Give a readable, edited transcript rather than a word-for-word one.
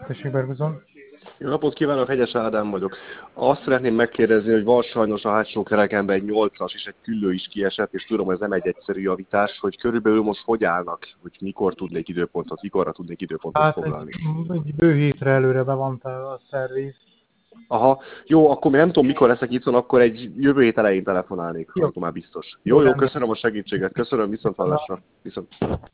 Tessék, Berguzon. Jó napot kívánok, Hegyes Ádám vagyok. Azt szeretném megkérdezni, hogy van sajnos a hátsó kerekemben egy 8-as és egy küllő is kiesett, és tudom, hogy ez nem egy egyszerű javítás, hogy körülbelül most hogy állnak, hogy mikorra tudnék időpontot Hát foglalni. egy bő hétre előre be van a szerviz. Aha, jó, akkor még nem tudom, mikor leszek itthon, akkor egy jövő hét elején telefonálnék, Jó, amikor már biztos. jó, Jó, rendben. köszönöm a segítséget, köszönöm, viszont hallásra. Viszont.